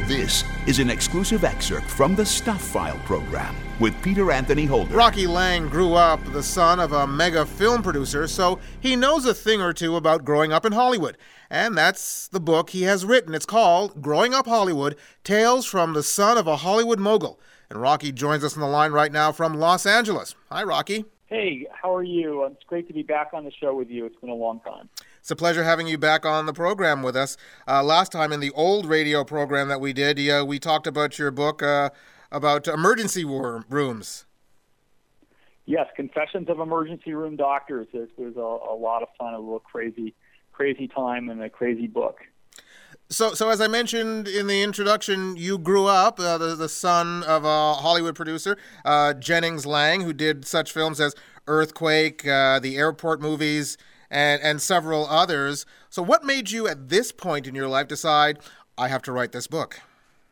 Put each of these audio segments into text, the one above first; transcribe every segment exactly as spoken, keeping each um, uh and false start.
This is an exclusive excerpt from the Stuff File program with Peter Anthony Holder. Rocky Lang grew up the son of a mega film producer, so he knows a thing or two about growing up in Hollywood. And that's the book he has written. It's called Growing Up Hollywood, Tales from the Son of a Hollywood Mogul. And Rocky joins us on the line right now from Los Angeles. Hi, Rocky. Hey, how are you? It's great to be back on the show with you. It's been a long time. It's a pleasure having you back on the program with us. Uh, last time in the old radio program that we did, uh, we talked about your book uh, about emergency war- rooms. Yes, Confessions of Emergency Room Doctors. It was a, a lot of fun, a little crazy, crazy time and a crazy book. So, so as I mentioned in the introduction, you grew up uh, the, the son of a Hollywood producer, uh, Jennings Lang, who did such films as Earthquake, uh, the Airport movies, and, and several others. So what made you at this point in your life decide, I have to write this book?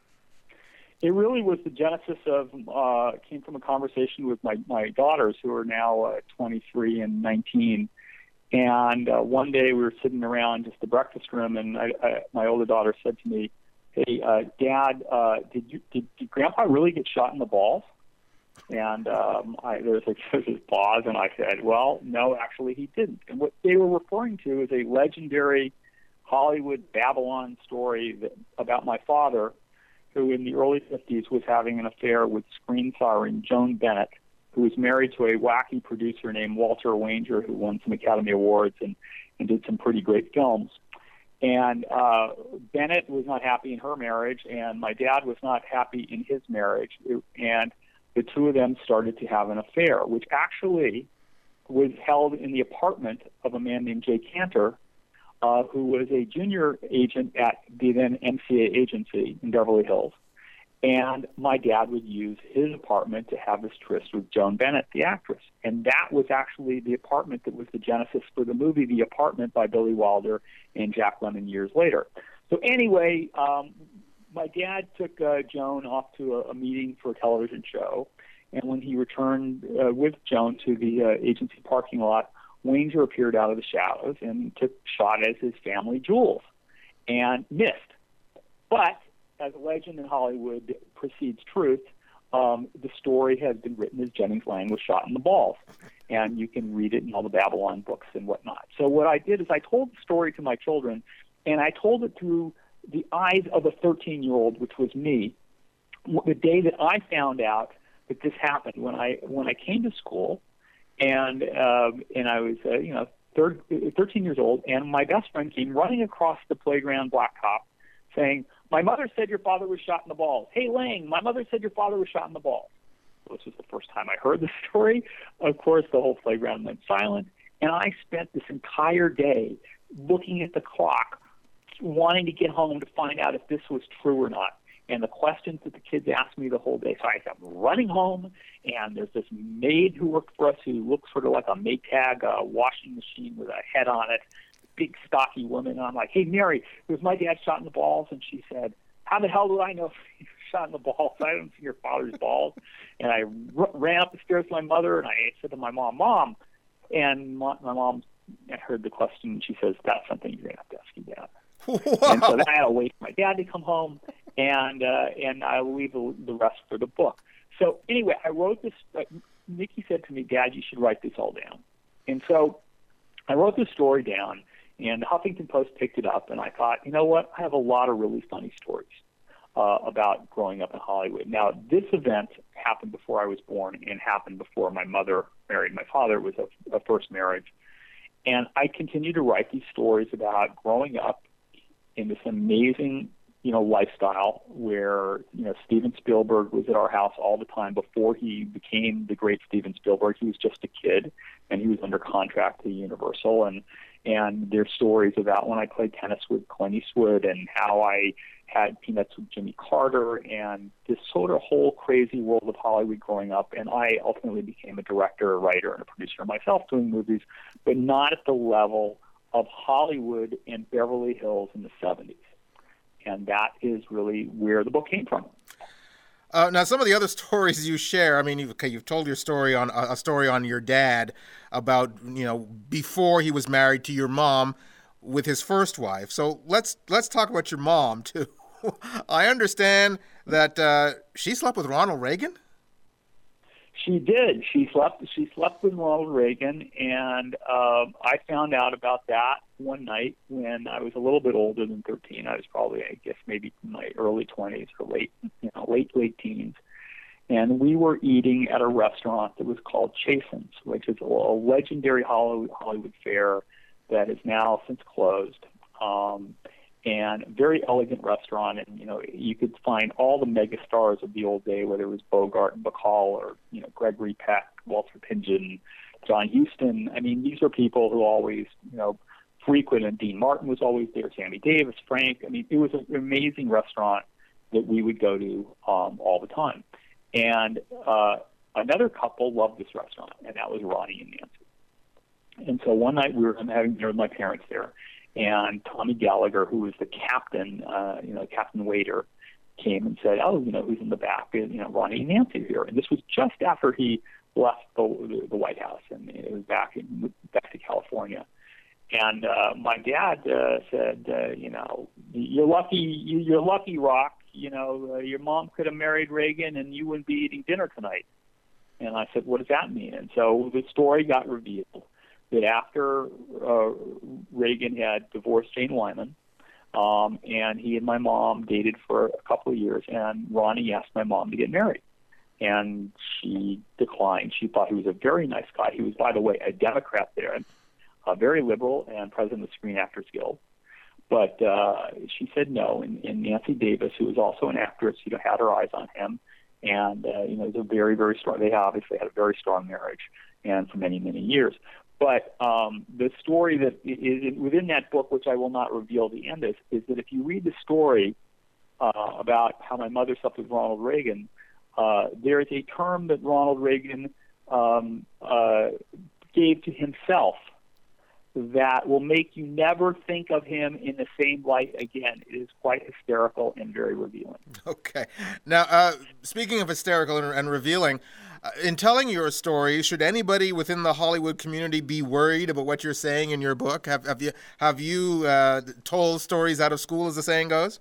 It really was the genesis of, uh, came from a conversation with my, my daughters, who are now uh, twenty-three and nineteen. And uh, one day we were sitting around just the breakfast room, and I, I, my older daughter said to me, "Hey, uh, Dad, uh, did you did, did Grandpa really get shot in the balls?" And um, I, there was like this pause, and I said, "Well, no, actually, he didn't." And what they were referring to is a legendary Hollywood Babylon story that, about my father, who in the early fifties was having an affair with screen siren Joan Bennett, who was married to a wacky producer named Walter Wanger, who won some Academy Awards and, and did some pretty great films. And uh, Bennett was not happy in her marriage, and my dad was not happy in his marriage. And the two of them started to have an affair, which actually was held in the apartment of a man named Jay Cantor, uh, who was a junior agent at the then M C A agency in Beverly Hills. And my dad would use his apartment to have this tryst with Joan Bennett, the actress. And that was actually the apartment that was the genesis for the movie The Apartment by Billy Wilder and Jack Lemmon years later. So anyway, um, my dad took uh, Joan off to a, a meeting for a television show. And when he returned uh, with Joan to the uh, agency parking lot, Wanger appeared out of the shadows and took shot at his family jewels and missed. But as a legend in Hollywood precedes truth, um, the story has been written as Jennings Lang was shot in the balls. And you can read it in all the Babylon books and whatnot. So what I did is I told the story to my children, and I told it through the eyes of a thirteen-year-old, which was me, the day that I found out that this happened. When I when I came to school, and um, and I was, uh, you know, third, thirteen years old, and my best friend came running across the playground blacktop saying, "My mother said your father was shot in the balls. Hey, Lang, my mother said your father was shot in the balls." Well, this was the first time I heard the story. Of course, the whole playground went silent, and I spent this entire day looking at the clock, wanting to get home to find out if this was true or not. And the questions that the kids asked me the whole day. So I kept running home, and there's this maid who worked for us who looked sort of like a Maytag uh, washing machine with a head on it. Big, stocky woman, and I'm like, "Hey, Mary, was my dad shot in the balls?" And she said, "How the hell do I know if he was shot in the balls? I don't see your father's balls." And I r- ran up the stairs to my mother, and I said to my mom, "Mom," and my, my mom heard the question, and she says, "That's something you're going to have to ask your dad." Wow. And so then I had to wait for my dad to come home, and uh, and I'll leave the, the rest for the book. So anyway, I wrote this. Uh, Nikki said to me, "Dad, you should write this all down." And so I wrote this story down. And the Huffington Post picked it up, and I thought, you know what? I have a lot of really funny stories uh, about growing up in Hollywood. Now, this event happened before I was born and happened before my mother married my father. It was a, a first marriage. And I continue to write these stories about growing up in this amazing, you know, lifestyle where, you know, Steven Spielberg was at our house all the time before he became the great Steven Spielberg. He was just a kid, and he was under contract to Universal. And And there's stories about when I played tennis with Clint Eastwood and how I had peanuts with Jimmy Carter and this sort of whole crazy world of Hollywood growing up. And I ultimately became a director, a writer, and a producer myself doing movies, but not at the level of Hollywood and Beverly Hills in the seventies. And that is really where the book came from. Uh, now, some of the other stories you share, I mean, you've, okay, you've told your story on a story on your dad about, you know, before he was married to your mom with his first wife. So let's let's talk about your mom too. I understand that uh, she slept with Ronald Reagan? She did. She slept. She slept with Ronald Reagan, and um, I found out about that one night when I was a little bit older than thirteen. I was probably, I guess, maybe in my early twenties or late, you know, late late teens. And we were eating at a restaurant that was called Chasen's, which is a, a legendary Hollywood, Hollywood fare that is now since closed. Um, and a very elegant restaurant, and you know you could find all the mega stars of the old day, whether it was Bogart and Bacall or you know Gregory Peck, Walter Pidgeon, John Huston. I mean, these are people who always you know frequent, and Dean Martin was always there, Sammy Davis, Frank. I mean, it was an amazing restaurant that we would go to um, all the time. And uh, another couple loved this restaurant, and that was Ronnie and Nancy. And so one night we were having dinner with my parents there, and Tommy Gallagher, who was the captain, uh, you know, captain waiter, came and said, "Oh, you know, who's in the back? You know, Ronnie and Nancy are here." And this was just after he left the, the, the White House, and it was back in back to California. And uh, my dad uh, said, uh, "You know, you're lucky. You, you're lucky, Rock. You know, uh, your mom could have married Reagan, and you wouldn't be eating dinner tonight." And I said, "What does that mean?" And so the story got revealed that after uh, Reagan had divorced Jane Wyman, um, and he and my mom dated for a couple of years, and Ronnie asked my mom to get married. And she declined. She thought he was a very nice guy. He was, by the way, a Democrat there, uh, very liberal, and president of the Screen Actors Guild. But uh, she said no, and, and Nancy Davis, who was also an actress, you know, had her eyes on him. And, uh, you know, it was a very, very strong, they obviously had a very strong marriage, and for many, many years. But um, the story that is within that book, which I will not reveal the end of, is that if you read the story uh, about how my mother slept with Ronald Reagan, uh, there is a term that Ronald Reagan um, uh, gave to himself that will make you never think of him in the same light again. It is quite hysterical and very revealing. Okay. Now, uh, speaking of hysterical and, and revealing, uh, in telling your story, should anybody within the Hollywood community be worried about what you're saying in your book? Have, have you have you uh, told stories out of school, as the saying goes?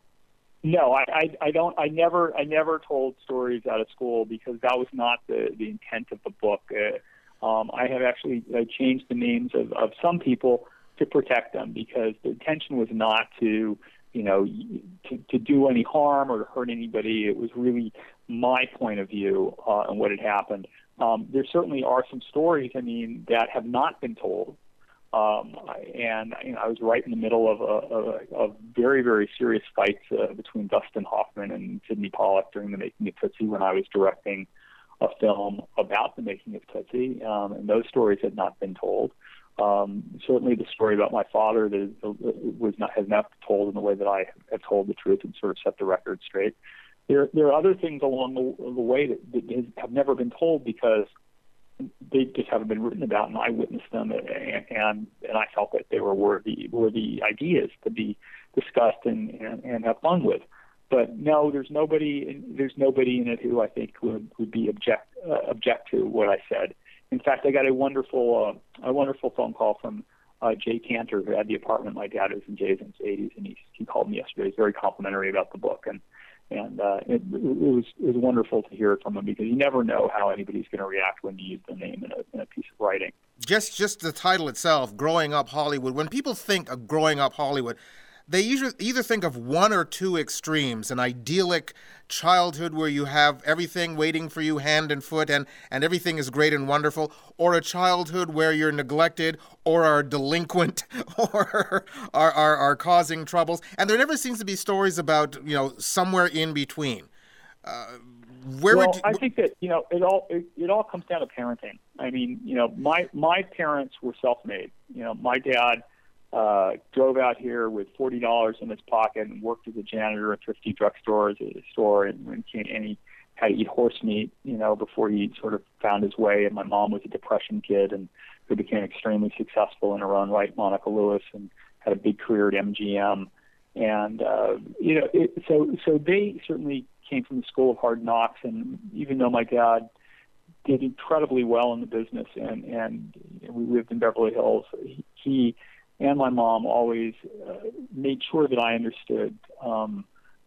No, I, I, I don't. I never, I never told stories out of school because that was not the, the intent of the book. Uh, Um, I have actually uh, changed the names of, of some people to protect them because the intention was not to, you know, to, to do any harm or to hurt anybody. It was really my point of view uh, on what had happened. Um, there certainly are some stories, I mean, that have not been told. Um, and you know, I was right in the middle of a, of a, of very, very serious fights uh, between Dustin Hoffman and Sidney Pollack during the making of Tootsie when I was directing a film about the making of Tootsie, um, and those stories had not been told. Um, certainly the story about my father that is, was not, has not been told in the way that I have told the truth and sort of set the record straight. There, there are other things along the, the way that, that have never been told because they just haven't been written about, and I witnessed them, and, and, and I felt that they were worthy, worthy ideas to be discussed and, and, and have fun with. But no, there's nobody. There's nobody in it who I think would, would be object uh, object to what I said. In fact, I got a wonderful uh, a wonderful phone call from uh, Jay Cantor, who had the apartment my dad was in Jay's in the eighties, and he he called me yesterday. He's very complimentary about the book, and and uh, it, it was it was wonderful to hear it from him because you never know how anybody's going to react when you use the name in a, in a piece of writing. Just just the title itself, Growing Up Hollywood. When people think of Growing Up Hollywood, they usually either think of one or two extremes, an idyllic childhood where you have everything waiting for you hand and foot and, and everything is great and wonderful, or a childhood where you're neglected or are delinquent or are, are, are causing troubles. And there never seems to be stories about, you know, somewhere in between. Uh, where well, would you, I think that, you know, it all it, it all comes down to parenting. I mean, you know, my, my parents were self-made. You know, my dad Uh, drove out here with forty dollars in his pocket and worked as a janitor at thrifty drugstores at a store, and, and he had to eat horse meat, you know, before he sort of found his way. And my mom was a Depression kid and who became extremely successful in her own right, Monica Lewis, and had a big career at M G M. And uh, you know, it, so so they certainly came from the school of hard knocks. And even though my dad did incredibly well in the business, and and we lived in Beverly Hills, he and my mom always uh, made sure that I understood um,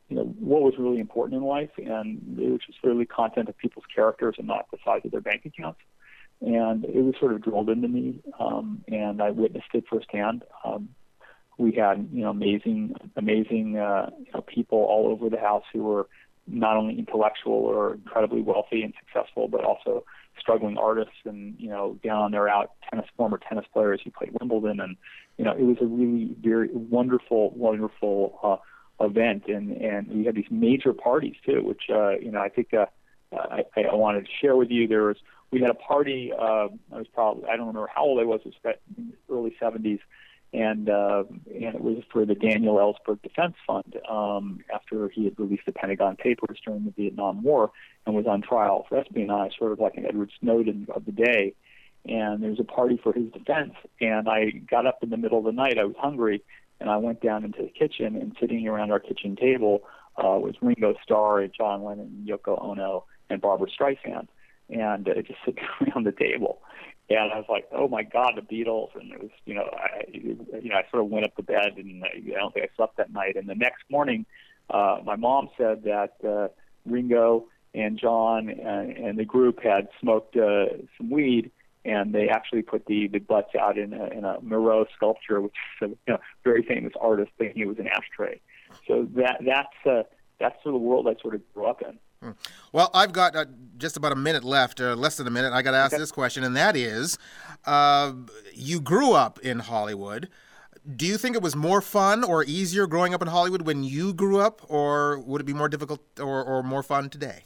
you know, what was really important in life, and it was just really content of people's characters and not the size of their bank accounts. And it was sort of drilled into me, um, and I witnessed it firsthand. Um, we had, you know, amazing, amazing uh, you know, people all over the house who were not only intellectual or incredibly wealthy and successful, but also struggling artists and, you know, down there out tennis, former tennis players who played Wimbledon. And, you know, it was a really very wonderful, wonderful uh, event. And, and we had these major parties too, which, uh, you know, I think uh, I, I wanted to share with you. There was, we had a party, uh, I was probably, I don't remember how old I was, it was in the early seventies. And, uh, and it was for the Daniel Ellsberg Defense Fund um, after he had released the Pentagon Papers during the Vietnam War and was on trial for espionage, sort of like an Edward Snowden of the day. And there was a party for his defense. And I got up in the middle of the night. I was hungry, and I went down into the kitchen, and sitting around our kitchen table uh, was Ringo Starr and John Lennon, Yoko Ono, and Barbara Streisand, and uh, just sitting around the table. And I was like, oh my God, the Beatles. And it was, you know, I, you know, I sort of went up to bed, and I, I don't think I slept that night. And the next morning, uh, my mom said that uh, Ringo and John and, and the group had smoked uh, some weed, and they actually put the, the butts out in a, in a Moreau sculpture, which is a you know, very famous artist thinking it was an ashtray. So that that's uh, that's sort of the world I sort of grew up in. Well, I've got uh, just about a minute left, uh, less than a minute. I got to ask okay. this question, and that is, uh, you grew up in Hollywood. Do you think it was more fun or easier growing up in Hollywood when you grew up, or would it be more difficult or, or more fun today?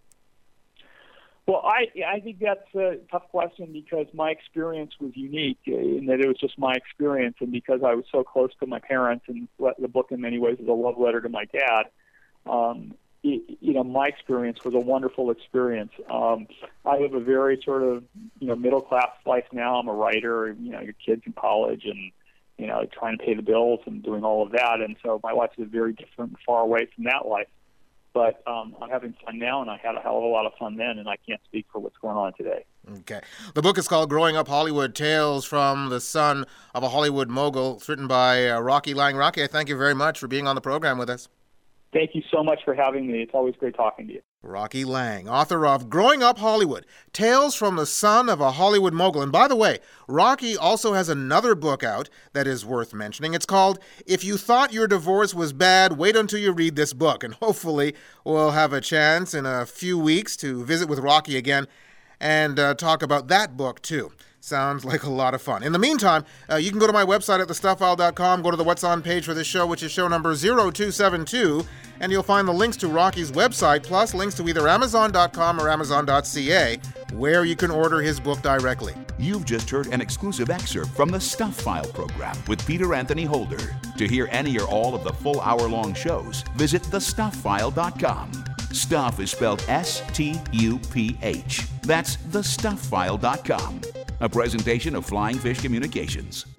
Well, I I think that's a tough question because my experience was unique in that it was just my experience, and because I was so close to my parents, and the book in many ways is a love letter to my dad. Um, You know, my experience was a wonderful experience. Um, I live a very sort of, you know, middle-class life now. I'm a writer, you know, your kids in college and, you know, trying to pay the bills and doing all of that. And so my life is very different and far away from that life. But um, I'm having fun now, and I had a hell of a lot of fun then, and I can't speak for what's going on today. Okay. The book is called Growing Up Hollywood, Tales from the Son of a Hollywood Mogul. It's written by uh, Rocky Lang. Rocky, I thank you very much for being on the program with us. Thank you so much for having me. It's always great talking to you. Rocky Lang, author of Growing Up Hollywood, Tales from the Son of a Hollywood Mogul. And by the way, Rocky also has another book out that is worth mentioning. It's called If You Thought Your Divorce Was Bad, Wait Until You Read This Book. And hopefully we'll have a chance in a few weeks to visit with Rocky again and uh, talk about that book too. Sounds like a lot of fun. In the meantime, uh, you can go to my website at the stuff file dot com, go to the What's On page for this show, which is show number zero two seven two, and you'll find the links to Rocky's website, plus links to either amazon dot com or amazon dot c a, where you can order his book directly. You've just heard an exclusive excerpt from the Stuff File program with Peter Anthony Holder. To hear any or all of the full hour-long shows, visit the stuff file dot com. Stuff is spelled S T U P H. That's the stuff file dot com. A presentation of Flying Fish Communications.